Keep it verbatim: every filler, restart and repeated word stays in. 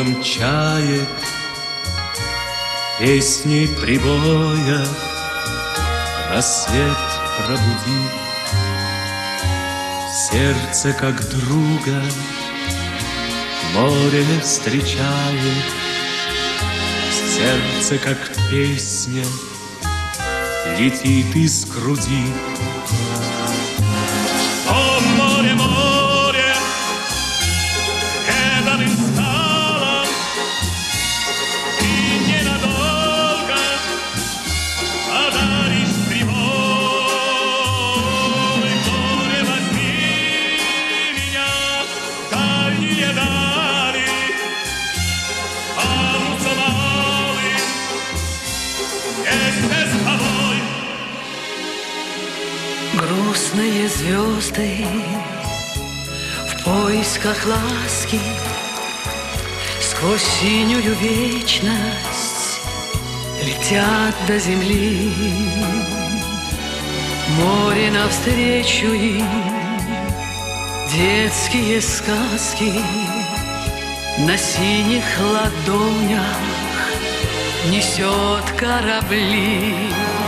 звоном чаек, песней прибоя рассвет пробуди. Сердце как друга море встречает, сердце как песня летит из груди. О, море, море, когда ты стала, ты ненадолго подаришь прибой. Море, возьми меня в дальние дали, танцевали вместе с тобой. Грустные звезды в поисках ласки сквозь синюю вечность летят до земли. Море навстречу им, детские сказки на синих ладонях несет корабли.